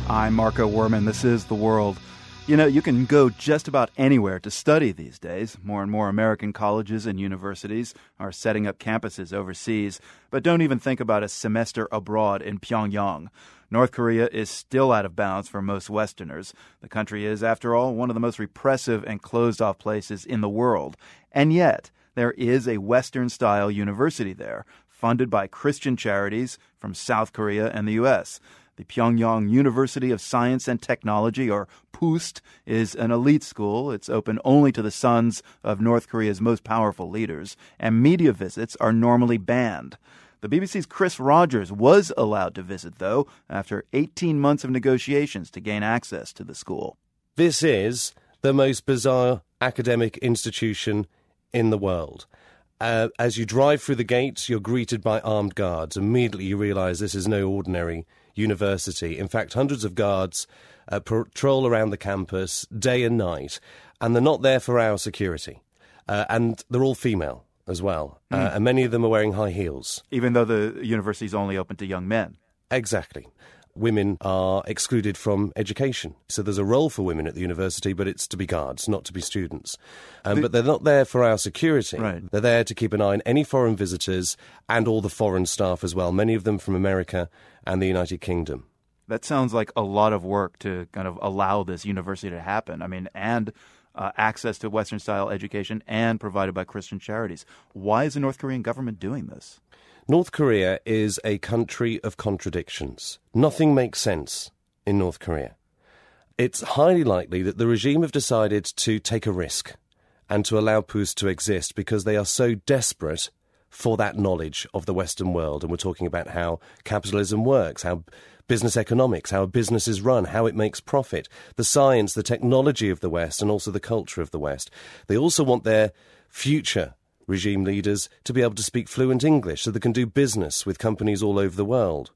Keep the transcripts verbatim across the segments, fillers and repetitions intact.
I'm Marco Werman. This is The World. You know, you can go just about anywhere to study these days. More and more American colleges and universities are setting up campuses overseas, but don't even think about a semester abroad in Pyongyang. North Korea is still out of bounds for most Westerners. The country is, after all, one of the most repressive and closed-off places in the world. And yet, there is a Western-style university there, funded by Christian charities from South Korea and the U S The Pyongyang University of Science and Technology, or PUST, is an elite school. It's open only to the sons of North Korea's most powerful leaders, and media visits are normally banned. The B B C's Chris Rogers was allowed to visit, though, after eighteen months of negotiations to gain access to the school. This is the most bizarre academic institution in the world. Uh, as you drive through the gates, you're greeted by armed guards. Immediately you realise this is no ordinary university. In fact, hundreds of guards uh, patrol around the campus day and night, and they're not there for our security. Uh, and they're all female as well, mm. uh, and many of them are wearing high heels. Even though the university is only open to young men. Exactly. Women are excluded from education. So there's a role for women at the university, but it's to be guards, not to be students. Um, the, but they're not there for our security. Right. They're there to keep an eye on any foreign visitors and all the foreign staff as well, many of them from America and the United Kingdom. That sounds like a lot of work to kind of allow this university to happen. I mean, and uh, access to Western-style education and provided by Christian charities. Why is the North Korean government doing this? North Korea is a country of contradictions. Nothing makes sense in North Korea. It's highly likely that the regime have decided to take a risk and to allow PUST to exist because they are so desperate for that knowledge of the Western world. And we're talking about how capitalism works, how business economics, how a business is run, how it makes profit, the science, the technology of the West, and also the culture of the West. They also want their future regime leaders to be able to speak fluent English so they can do business with companies all over the world.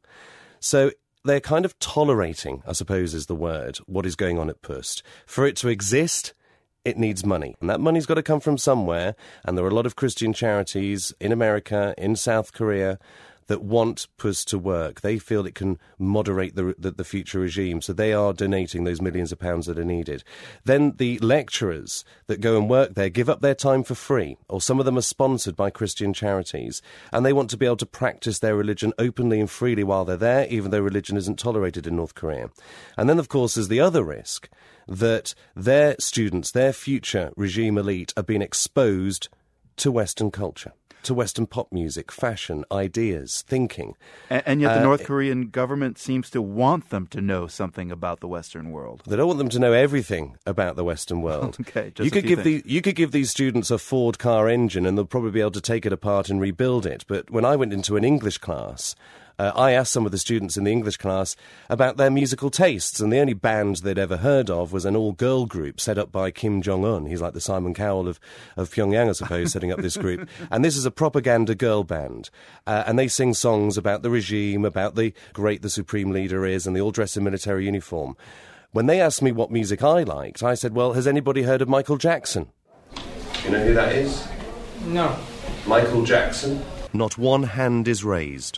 So they're kind of tolerating, I suppose is the word, what is going on at PUST. For it to exist, it needs money. And that money's got to come from somewhere. And there are a lot of Christian charities in America, in South Korea, that want PUST to work. They feel it can moderate the, the, the future regime, so they are donating those millions of pounds that are needed. Then the lecturers that go and work there give up their time for free, or some of them are sponsored by Christian charities, and they want to be able to practice their religion openly and freely while they're there, even though religion isn't tolerated in North Korea. And then, of course, there's the other risk, that their students, their future regime elite, are being exposed to Western culture, to Western pop music, fashion, ideas, thinking. And, and yet the uh, North Korean government seems to want them to know something about the Western world. They don't want them to know everything about the Western world. Okay, just you a could few give things. the, you could give these students a Ford car engine and they'll probably be able to take it apart and rebuild it. But when I went into an English class, Uh, I asked some of the students in the English class about their musical tastes, and the only band they'd ever heard of was an all-girl group set up by Kim Jong-un. He's like the Simon Cowell of, of Pyongyang, I suppose, setting up this group. And this is a propaganda girl band. Uh, and they sing songs about the regime, about the great the supreme leader is, and they all dress in military uniform. When they asked me what music I liked, I said, well, has anybody heard of Michael Jackson? You know who that is? No. Michael Jackson? Not one hand is raised.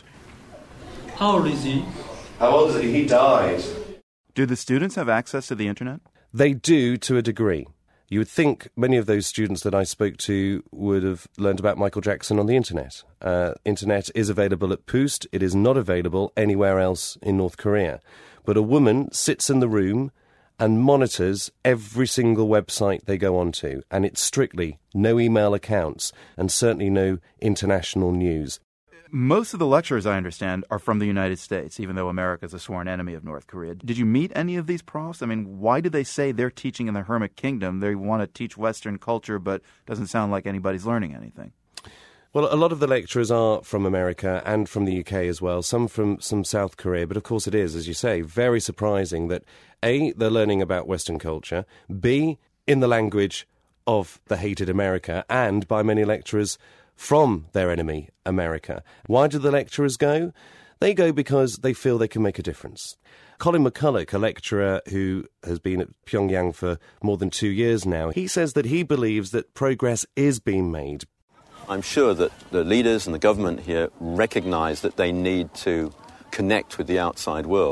How old is he? How old is he? He died. Do the students have access to the internet? They do, to a degree. You would think many of those students that I spoke to would have learned about Michael Jackson on the internet. Uh, internet is available at PUST. It is not available anywhere else in North Korea. But a woman sits in the room and monitors every single website they go onto, and it's strictly no email accounts and certainly no international news. Most of the lecturers, I understand, are from the United States, even though America is a sworn enemy of North Korea. Did you meet any of these profs? I mean, why do they say they're teaching in the Hermit Kingdom? They want to teach Western culture, but it doesn't sound like anybody's learning anything. Well, a lot of the lecturers are from America and from the U K as well, some from some South Korea, but of course it is, as you say, very surprising that A, they're learning about Western culture, B, in the language of the hated America, and by many lecturers from their enemy, America. Why do the lecturers go? They go because they feel they can make a difference. Colin McCulloch, a lecturer who has been at Pyongyang for more than two years now, he says that he believes that progress is being made. I'm sure that the leaders and the government here recognise that they need to connect with the outside world.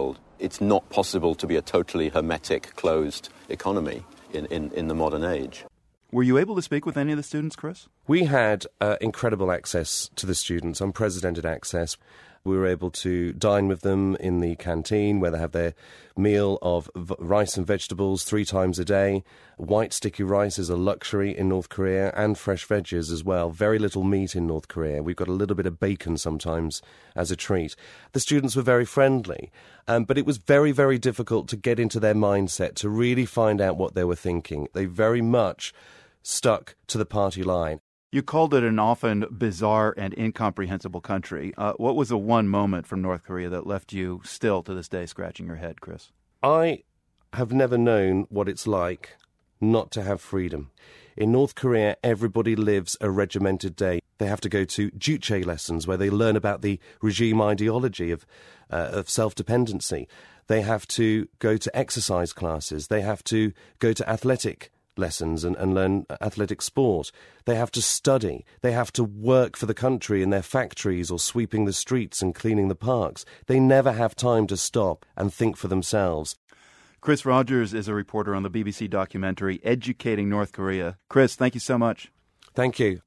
it's not possible to be a totally hermetic, closed economy in, in, in the modern age. Were you able to speak with any of the students, Chris? We had uh, incredible access to the students, unprecedented access. We were able to dine with them in the canteen where they have their meal of v- rice and vegetables three times a day. White sticky rice is a luxury in North Korea, and fresh veggies as well. Very little meat in North Korea. We've got a little bit of bacon sometimes as a treat. The students were very friendly, um, but it was very, very difficult to get into their mindset, to really find out what they were thinking. They very much stuck to the party line. You called it an often bizarre and incomprehensible country. Uh, what was the one moment from North Korea that left you still to this day scratching your head, Chris? I have never known what it's like not to have freedom. In North Korea, everybody lives a regimented day. They have to go to Juche lessons where they learn about the regime ideology of, uh, of self-dependency. They have to go to exercise classes. They have to go to athletic lessons and, and learn athletic sport. They have to study. They have to work for the country in their factories or sweeping the streets and cleaning the parks. They never have time to stop and think for themselves. Chris Rogers is a reporter on the B B C documentary Educating North Korea. Chris, thank you so much. Thank you.